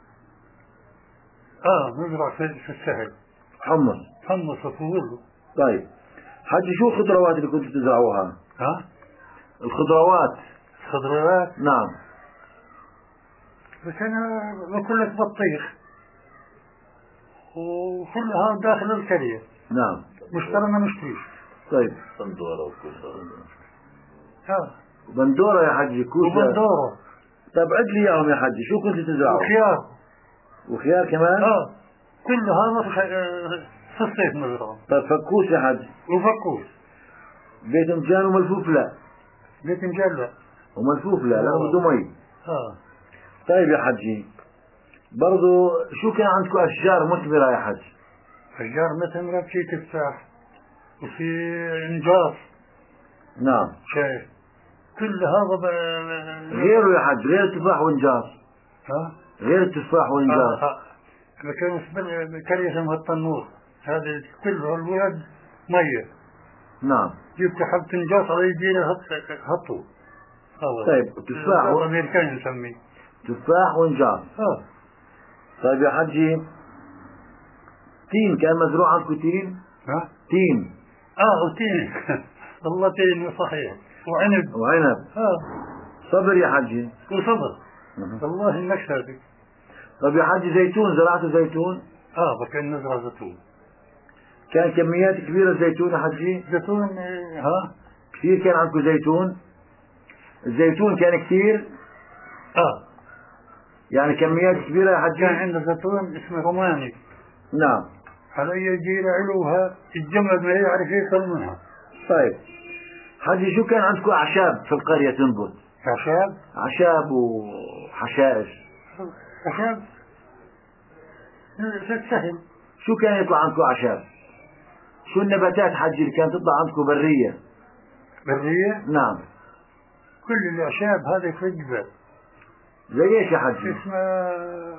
اه نزرع في, في السهل. حمص. حمص وفول. طيب حجي شو الخضروات اللي كنت تزرعوها؟ ها؟ الخضروات. الخضروات. نعم. بس انا باكل لك بطيخ وكلها داخل القرية. نعم. مشترى ما نشتريش. طيب. بندورة وكوسة. ها. بندورة يا حجي كوسة. وبندورة. طيب عد لي اياهم يا حجي، شو كنت تزرعوا؟ وخيار. وخيار كمان؟ اه كل هذا في الصيف نزرعه. طيب فكوس يا حجي. وفكوس. باذنجان وملفوف لا. باذنجان لا. وملفوف لا لا بده مي. اه. طيب يا حجي برضو شو كان عندكم اشجار مثمرة يا حجي؟ أشجار مثمرة في تفاح وفي انجاص. نعم. شايف كل هذا ب... غيره يا حج، غير التفاح والنجاص. ها؟ غير التفاح والنجاص. اه كان بقرية اسمها التنور، هذا كله الولد مية. نعم. جبت حبة انجاص على يدينا هطوا. طيب تفاح و... الأمريكان نسميه تفاح ونجاص. اه. طيب يا حجي تين كان مزروع عندكم تين؟ ها؟ تين. اه وتين. والله تين صحيح. وعنب. وعنب. اه. صبر يا حجي. وصبر. والله النكسة هذه. طيب يا حجي زيتون، زرعتوا زيتون؟ اه كان نزرع زيتون. كان كميات كبيرة زيتون يا حجي؟ زيتون ها؟ كثير كان عندكم زيتون؟ الزيتون كان كثير؟ اه. يعني كميات كبيرة يا حجي؟ كان عندنا زيتون اسمه روماني. نعم. على أي جيلة علوها الجمل ما يعرف يكل منها. طيب حجي شو كان عندكم أعشاب في القرية تنبت؟ أعشاب؟ أعشاب وحشائش. أعشاب في السهل. شو كان يطلع عندكم أعشاب؟ شو النباتات حجي اللي كانت تطلع عندكم برية؟ برية؟ نعم. كل الأعشاب هذه في الجبال. زي ايش يا حجي؟ اسمها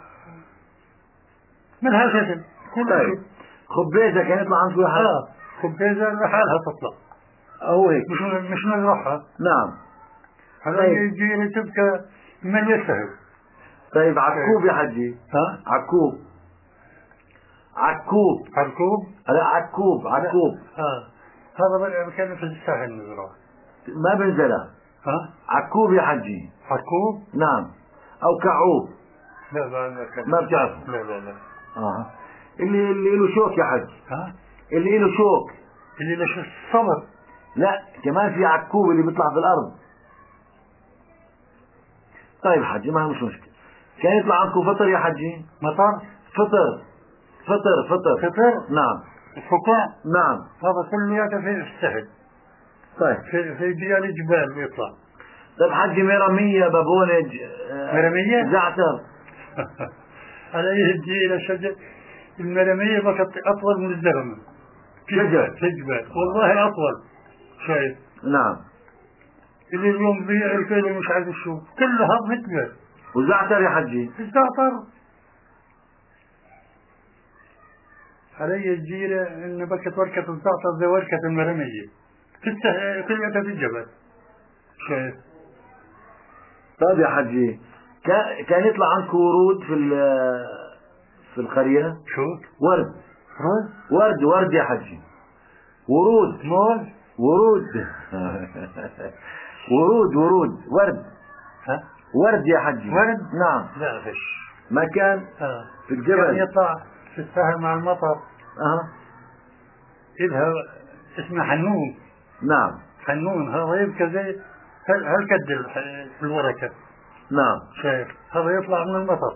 من هالشكل. طيب خبيزة كان يطلع عندكم يا حجي؟ اه خبيزة لحالها تطلع. هو هيك. مش مش نزرعها. نعم. هذا طيب. يجي تبقى من يسهل. طيب عكوب يا حجي. ها؟ عكوب. عكوب. عكوب؟ لا عكوب عكوب. اه هذا كان في الساحل نزرعه. ما بنزلها. ها؟ عكوب يا حجي. عكوب؟ نعم. او كعوب. لا لا لا ما بتعرف. لا لا لا. اه اللي اللي له شوك يا حج. ها؟ اللي له شوك. اللي له شوك الصبر. لا كمان في عكوب اللي بيطلع في الارض. طيب حجي ما هو مش مشكلة. كان يطلع عندكم فطر يا حجي؟ مطر؟ فطر. فطر فطر. فطر؟ نعم. فقاع؟ نعم. هذا كله في السهل. طيب. في في ديال الجبال يطلع. طيب حجي مرمية بابونج. مرمية؟ زعتر. على يجي إلى شجر المرمية بقت أطول من الزرمة. شجر. في الجبال والله أطول. شايف؟ نعم. اللي اليوم بيع الكيلو مش عارف شو كلها في الجبال. وزعتر يا حجي؟ الزعتر علي الجيرة إن بكت وركة الزعتر زي وركة المرمية في السه... كلها في الجبل. شايف؟ طيب يا حجي كان كان يطلع عندكم ورود في في القرية؟ شو؟ ورد. رز؟ ورد ورد يا حجي. ورود. مول؟ ورود. ورود ورود ورد. ها؟ ورد يا حجي. ورد؟ نعم. لا فش. ما كان آه. في الجبل. كان يطلع في السهل مع المطر. أه. إلها اسمه حنون. نعم. حنون هذا يبقى زي هل هل كد الورقة. نعم. شايف؟ هذا يطلع من المطر.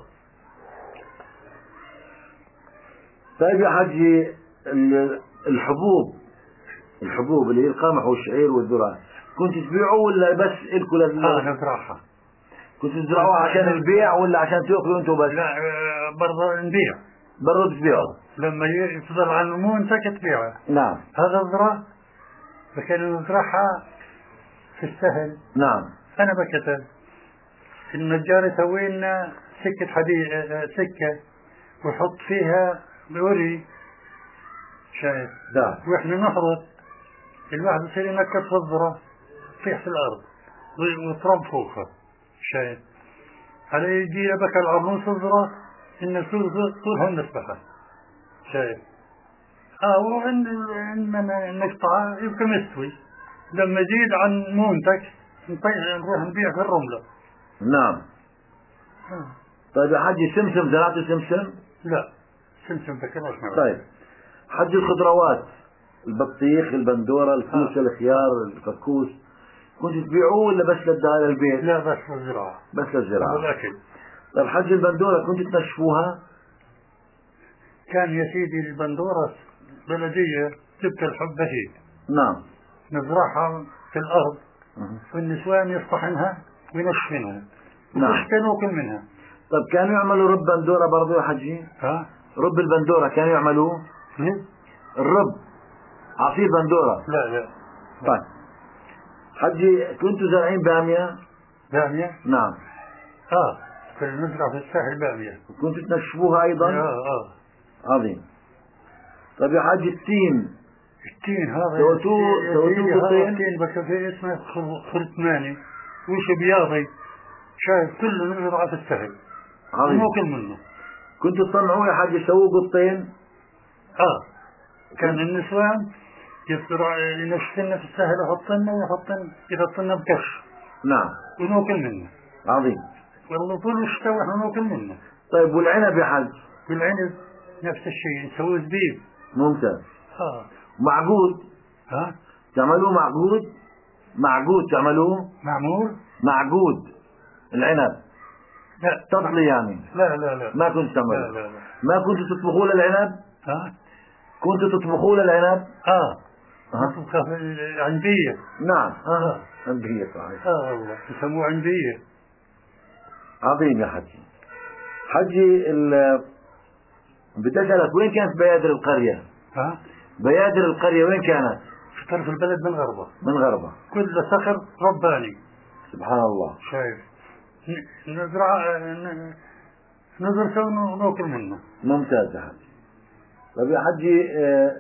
طيب يا حجي الحبوب الحبوب اللي هي القمح والشعير والذرة كنت تبيعوه ولا بس إلكوا لل... اه نزرعها. كنت تزرعوها عشان البيع ولا عشان تاكلوا انتم بس؟ لا برضه نبيع. برضه تبيعوا. لما يفضل على النمو انت تبيعها. نعم. هذا الزرع فكان نزرعها في السهل. نعم. انا بكتب النجار يسوي لنا سكة حديد سكة ويحط فيها بوري، شايف؟ ده واحنا نحرط الواحد يصير ينكت في الذرة يطيح في الارض ويترب فوقها، شايف؟ على يجي بك العرنوس الذرة ان طولها النسبة، شايف؟ اه وعند عندما نقطعه يبقى مستوي، لما يزيد عن مونتك نروح نبيع في الرملة. نعم. آه. طيب يا حجي سمسم زرعتوا سمسم؟ لا سمسم بكلاش نعم. طيب حجي الخضروات، البطيخ، البندورة، الكوسة، آه. الخيار، الفكوس، كنتوا تبيعوه ولا بس للدار البيت؟ لا بس للزراعة. بس للزراعة. والأكل. طيب حجي البندورة كنتوا تنشفوها؟ كان يا سيدي البندورة بلدية تبقى الحبة هي. نعم. نزرعها في الأرض أه. والنسوان يصطحنها وينشفنها. نعم. وكش كانوا كل منها. طيب كانوا يعملوا رب بندورة برضو يا حجي؟ ها؟ رب البندورة كانوا يعملوه؟ ليه؟ الرب عصير بندورة. لا لا. طيب حجي كنتوا زارعين بامية؟ بامية؟ نعم. اه كنا نزرع في الساحل بامية. وكنتوا تنشفوها أيضا؟ اه اه. عظيم. طيب يا حجي التين؟ التين هذا سويتوه سويتوه بالطين؟ التين بس في اسمه خرطماني وش بياضي، شايف كله نزرعه في السهل. عظيم. وناكل منه. كنتوا تصنعوه يا حجي تسووه بالطين؟ اه كان النسوان يزرع ينشفنا في السهل يحطنا ويحطنا يحطنا بكش. نعم. وناكل منه. عظيم. والله طول الشتاء واحنا ناكل منه. طيب والعنب يا حج؟ والعنب نفس الشيء نسوي زبيب. ممتاز. اه. معقود؟ ها؟ تعملوه معقود؟ معقود تعملوه؟ معمول؟ معقود العنب. لا. تطلي يعني؟ لا لا لا. ما كنت تعملوه؟ لا لا لا. ما كنتوا تطبخوه للعنب؟ ها؟ كنتوا تطبخوه للعنب؟ اه. أه. نطبخه عنبية. نعم. اه. عنبية صحيح. اه والله يسموه عنبية. عظيم يا حجي. حجي ال بدي أسألك وين كانت بيادر القرية؟ ها؟ بيادر القرية وين كانت؟ في طرف البلد من غربة. من غربة. كل صخر رباني. سبحان الله. شايف؟ نزرع نزرع وناكل منه. ممتاز يا حجي. طيب يا حجي آه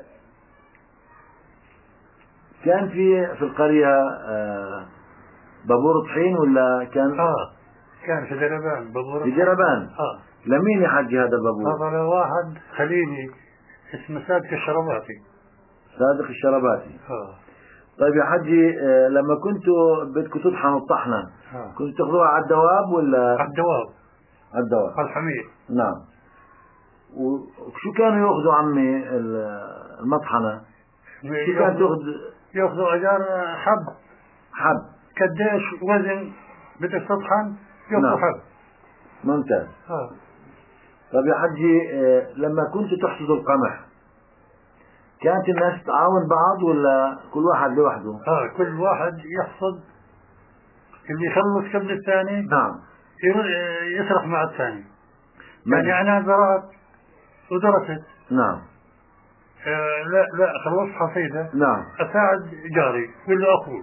كان في في القرية آه بابور طحين ولا كان؟ اه كان في جربان بابور. في جربان. اه. لمين يا حجي هذا البابور؟ هذا لواحد خليلي اسمه صادق الشرباتي. صادق الشرباتي. اه. طيب يا حجي آه لما كنتوا بدكم تطحنوا الطحنة آه. كنتوا تاخذوها على الدواب ولا؟ على الدواب. على الدواب. على الحمير. نعم. وشو كانوا ياخذوا عمي المطحنة؟ شو كانت تاخذ؟ ياخذوا اجار حب. حب. قديش وزن بدك تطحن ياخذوا نعم. حب. ممتاز. اه. طيب يا حجي آه لما كنتوا تحصدوا القمح كانت الناس تعاون بعض ولا كل واحد لوحده؟ اه كل واحد يحصد اللي يخلص قبل الثاني. نعم. يسرح مع الثاني. يعني انا زرعت ودرست. نعم. آه لا لا خلصت حصيدة. نعم. اساعد جاري ولا اخوه.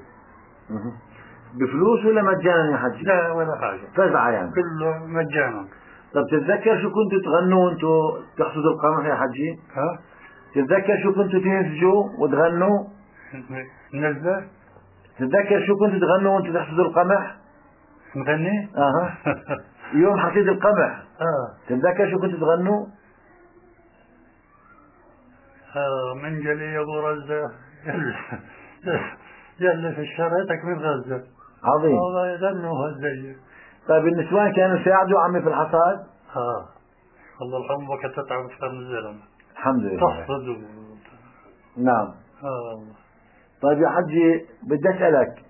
بفلوس ولا مجانا يا حجي؟ لا ولا حاجة. فزعة يعني. كله مجانا. طب تتذكر شو كنتوا تغنوا وانتوا تحصدوا القمح يا حجي؟ ها؟ تتذكر شو كنتوا تنسجوا وتغنوا؟ نزلة؟ تتذكر شو كنتوا تغنوا وانتوا تحصدوا القمح؟ نغني؟ اها. يوم حصيد القمح. اه. تتذكر شو كنتوا تغنوا؟ اه منجلي يا ابو رزة يلا في شريتك من غزة. عظيم. والله يغنوا هالزي. طيب النسوان كانوا يساعدوا عمي في الحصاد؟ اه والله الحمى كانت تتعب اكثر من الزلمة. الحمد لله. تحصد و... نعم. اه والله. طيب يا حجي بدي اسألك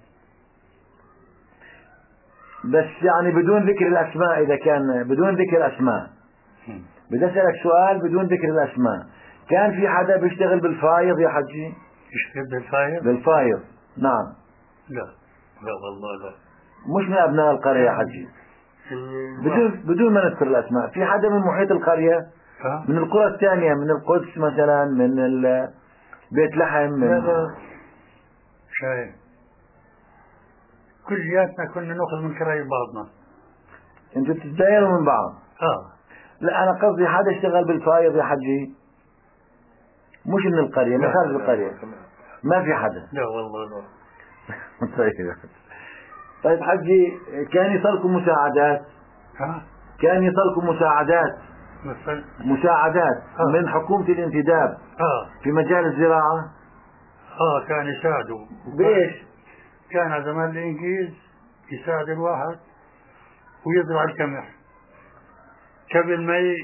بس يعني بدون ذكر الاسماء اذا كان بدون ذكر اسماء بدي اسألك سؤال بدون ذكر الاسماء. كان في حدا بيشتغل بالفايض يا حجي؟ يشتغل بالفايض؟ بالفايض نعم. لا لا والله لا. مش من ابناء القرية يا حجي. بدون بدون ما نذكر الاسماء. في حدا من محيط القرية؟ ها؟ من القرى الثانية من القدس مثلا من بيت لحم من لا لا شايف كلياتنا كنا ناخذ من كراي بعضنا. انتوا بتتدايروا من بعض. اه. لا أنا قصدي حدا اشتغل بالفايض يا حجي، مش من القرية، من خارج القرية، ما في حدا. لا والله لا. طيب طيب حجي، كان يصلكم مساعدات؟ ها؟ كان يصلكم مساعدات مثل مساعدات آه. من حكومة الانتداب اه في مجال الزراعة؟ اه كان يساعدوا. بإيش؟ كان زمان الإنجليز يساعد الواحد ويزرع القمح قبل ما ي...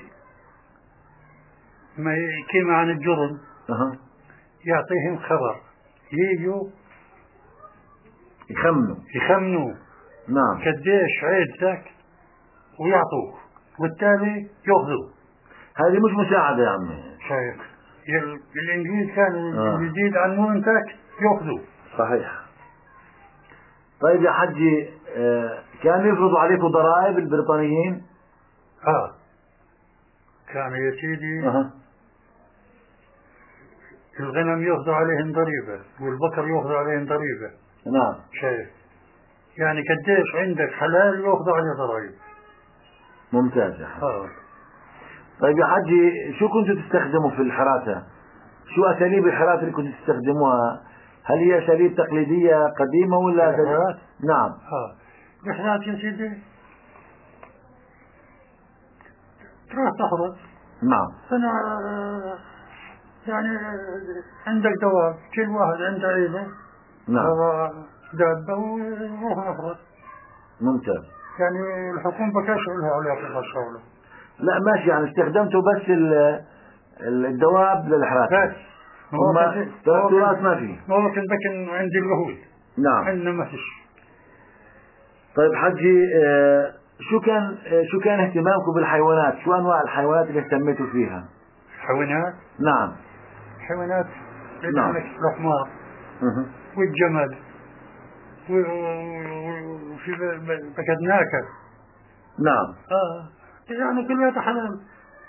ما يكيم عن الجرم. أه. يعطيهم خبر، ييجوا يخمنوا يخمنوا نعم قديش عيدتك ويعطوك، وبالتالي ياخذوا. هذه مش مساعدة يا عمي. شايف ال- الإنجليز كانوا آه. يزيد عن مهنتك ياخذوا. صحيح. طيب يا حجي، آه كانوا يفرضوا عليكم ضرائب البريطانيين؟ اه كان يا سيدي أه. الغنم ياخذوا عليهم ضريبة والبقر ياخذوا عليهم ضريبة. نعم. شايف يعني قديش عندك حلال ياخذوا عليه ضرائب. ممتاز يا حجي. اه طيب يا حجي، شو كنتوا تستخدموا في الحراسة؟ شو أساليب الحراسة اللي كنتوا تستخدموها؟ هل هي أساليب تقليدية قديمة ولا الحراس؟ نعم. اه الحراس يا سيدي تروح تحرس. نعم. أنا آه، يعني آه، عندك دواب، كل واحد عنده عيلة نعم. هو دابة ويروح نحرس. ممتاز. يعني الحكومة بكاش لها عليها في الشغل. لا ماشي، يعني استخدمتوا بس ال- ال- الدواب للحراسة بس وما تراث ما في. ممكن بكن عند اليهود. نعم. عندنا ما فيش. طيب حجي، آه، شو كان آه، شو كان اهتمامكم بالحيوانات؟ شو انواع الحيوانات اللي اهتميتوا فيها؟ حيوانات نعم. حيوانات نعم. عندك الحمار مه. والجمل و- و- وفي ب- ب- بكت ناكر. نعم. اه يعني كلها حلال.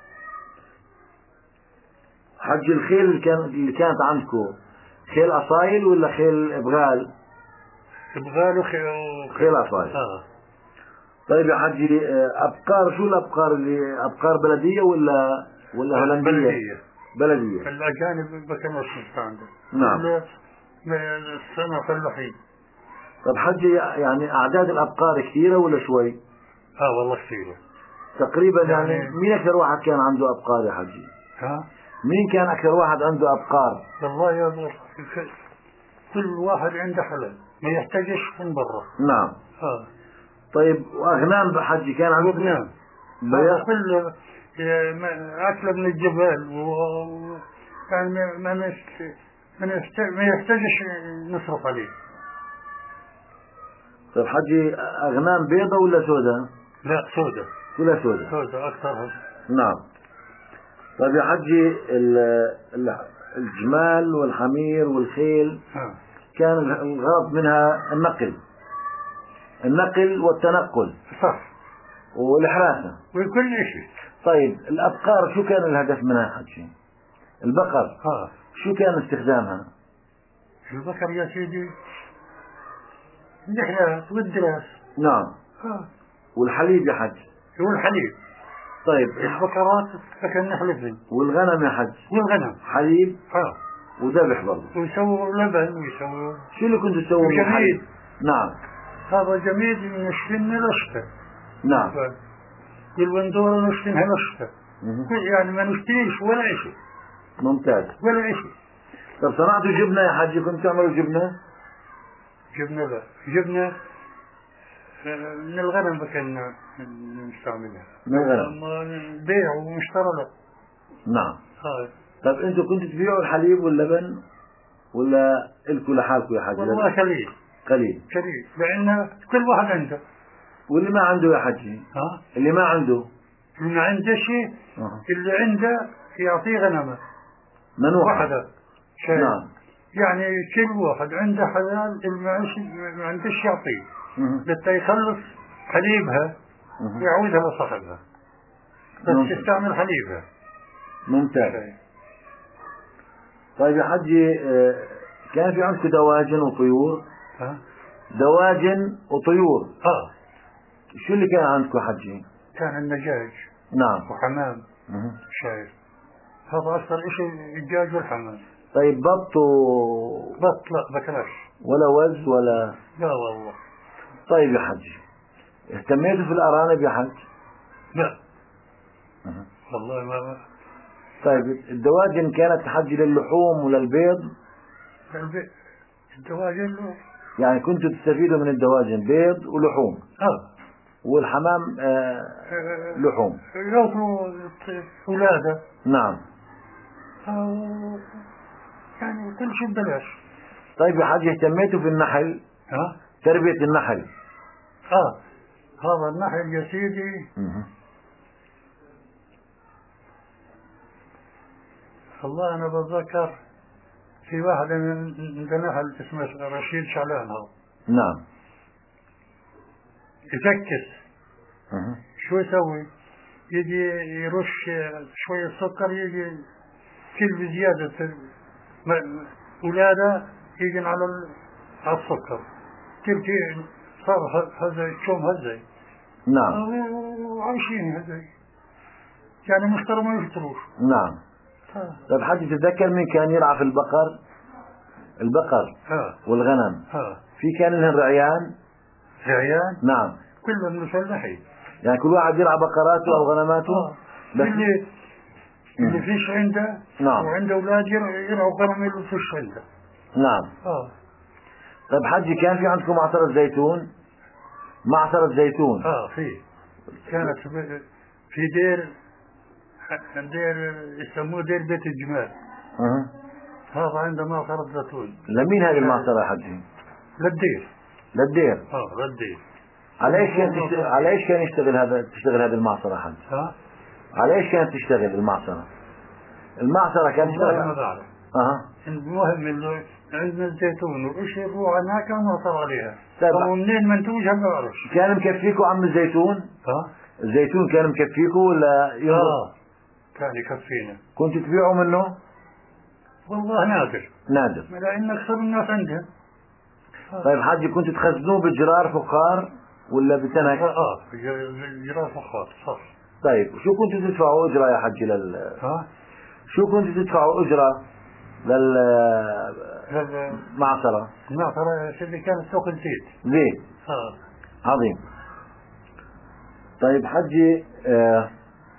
حجي، الخيل اللي كان اللي كانت عندكم خيل اصايل ولا خيل ابغال؟ بغالوا خيل خيل اصايل. اه طيب يا حجي، آه، ابقار، شو الابقار اللي ابقار بلديه ولا ولا هولنديه؟ بلدية. بلديه. الأجانب بكنوش مستعمل. نعم. السنة فلاحين. طب حجي، يعني اعداد الابقار كثيره ولا شوي؟ اه والله كثير. تقريبا يعني, يعني مين اكثر واحد كان عنده ابقار يا حجي؟ ها مين كان اكثر واحد عنده ابقار؟ والله يا ابو كل واحد عنده حلال ما يحتاجش من برا. نعم. اه طيب واغنام بحجي كان عنده؟ لبنان هذا كله أكله من الجبال و يعني ما ما نست- ما نست- ما يحتاجش نصرف عليه. طيب حجي، اغنام بيضة ولا سوداء؟ لا سوداء. كلها سوداء. سوداء أكثرها. نعم. طيب يا حجي، ال- ال- الجمال والحمير والخيل آه. كان الغرض منها النقل النقل والتنقل صح والحراسة وكل شيء. طيب الأبقار شو كان الهدف منها يا حجي؟ البقر اه شو كان استخدامها؟ البقر يا سيدي النحلات والدراس. نعم. اه والحليب يا حج؟ والحليب. طيب البقرات فكان نحلبهن. والغنم يا حج؟ والغنم حليب اه وذبح برضه. ويسووا لبن ويسووا شو اللي كنتوا تسووا من الحليب؟ جميل. نعم. هذا جميل نشفن لشفة. نعم. والبندورة نشفنها لشفة. مه. يعني ما نشتريش ولا شيء. ممتاز. ولا شيء. طب صنعتوا جبنة يا حجي؟ كنتوا تعملوا جبنة؟ جبنة لا جبنة آه، من الغنم كنا نستعملها. من الغنم. أما بيع ومشترى لا. نعم. آه. طب انتوا كنتوا تبيعوا الحليب واللبن ولا الكوا لحالكم يا حجي؟ والله قليل قليل. قليل لأن كل واحد عنده. واللي ما عنده يا حجي؟ ها اللي ما عنده اللي ما عنده شيء أه. اللي عنده يعطيه غنمه منوحة. واحدة شيء. نعم. يعني كل واحد عنده حلال اللي ما عندش ما عندش يعطيه مه. حتى يخلص حليبها مه. ويعودها لصاحبها بس ممتاز. يستعمل حليبها. ممتاز. شيء. طيب يا حجي، آه، كان في عندكم دواجن وطيور؟ ها دواجن وطيور. اه شو اللي كان عندكم حجي؟ كان النجاج نعم. وحمام. مه. شايف هذا أكثر إشي الدجاج والحمام. طيب بط و... بط لا بكلاش. ولا وز ولا؟ لا والله. طيب يا حجي اهتميتوا في الأرانب يا حج؟ لا مه. والله ما. طيب الدواجن كانت حجي للحوم وللبيض؟ البيت الدواجن له. يعني كنتوا تستفيدوا من الدواجن بيض ولحوم؟ اه. والحمام آه لحوم. ياكلوا ولادة. نعم. أو يعني كل شيء ببلاش. طيب يا حاج اهتميتوا في النحل؟ ها؟ تربية النحل؟ اه هذا النحل يا سيدي. مه. والله انا بتذكر في واحد من نحل اسمه رشيد شعلان هذا. نعم. يفكس. مه. شو يسوي؟ يجي يرش شوية سكر، يجي كل بزيادة ولادة يجي على على السكر تبكي صار هذا شوم هذا. نعم. وعايشين هذا يعني مشتروا ما يشتروش. نعم. طيب حاج تتذكر مين كان يرعى في البقر؟ البقر ها. والغنم. ها. في كان لهم رعيان؟ رعيان؟ نعم. كلهم مسلحين. يعني كل واحد يرعى بقراته أو غنماته؟ آه. اللي اللي فيش عنده. نعم. وعنده أولاد يرعوا غنم اللي فيش عنده. نعم. آه. طيب حجي كان في عندكم معصرة زيتون؟ معصرة زيتون. اه في كانت في دير دير يسموه دير بيت الجمال. أه. هذا عنده معصرة زيتون. لمين هذه المعصرة يا حجي؟ للدير. للدير. اه للدير. على ايش كان تشتغل على ايش كان يشتغل هذا تشتغل هذه المعصرة يا حجي؟ ها؟ على ايش كانت تشتغل المعصرة؟ المعصرة كانت تشتغل. ما بعرف. اها. المهم انه عندنا الزيتون وايش يروح هناك نعصر عليها. طيب ومنين منتوجها ما بعرفش. كان مكفيكوا عم الزيتون؟ ها؟ الزيتون كان مكفيكوا ولا ينقص؟ اه كان يكفينا. كنتوا تبيعوا منه؟ والله نادر. نادر. لان اكثر الناس عندها. طيب حاجي كنتوا تخزنوه بجرار فخار ولا بتنك؟ اه اه جرار فخار صح. طيب شو كنتوا تدفعوا اجرة يا حجي لل ها؟ شو كنتوا تدفعوا اجرة لل معصرة؟ المعصرة اللي كانت سوق الزيت. زيت. اه عظيم. طيب حجي آه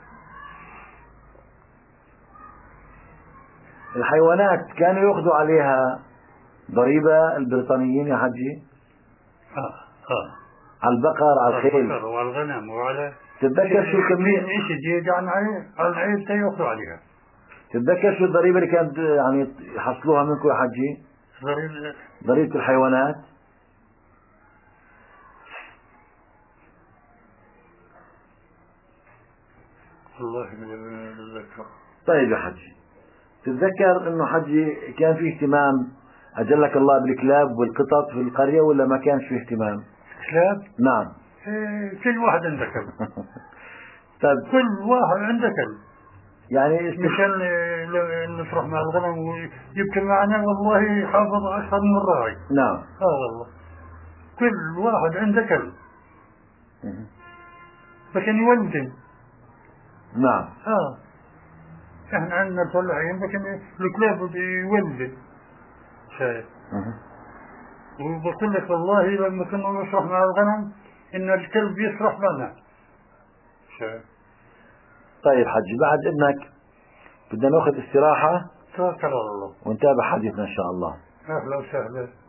الحيوانات كانوا يأخذوا عليها ضريبة البريطانيين يا حجي؟ اه اه على البقر على الخيل البقر وعلى الغنم وعلى تتذكر شو كمية ايش زيادة عن عين عن العين تيأخذوا عليها. تتذكر شو الضريبة اللي كانت يعني يحصلوها منكم يا حجي؟ ضريبة ضريبة الحيوانات. والله ما بتذكر. طيب يا حجي تتذكر انه حجي كان في اهتمام اجلك الله بالكلاب والقطط في القرية ولا ما كانش في اهتمام؟ كلاب؟ نعم. ايه كل واحد عنده كلب. طيب كل واحد عنده كلب. يعني مشان نفرح مع الغنم ويمكن معنا والله حافظ اكثر من الراعي. نعم. اه والله كل واحد عنده كلب. لكن يولدن. نعم. اه احنا عندنا الفلاحين لكن الكلاب يولدن. شايف. وبقول لك والله لما كنا نشرح مع الغنم ان الكلب يسرح لنا. شايف. طيب حجي بعد اذنك بدنا ناخذ استراحة توكل على الله ونتابع حديثنا ان شاء الله. اهلا وسهلا.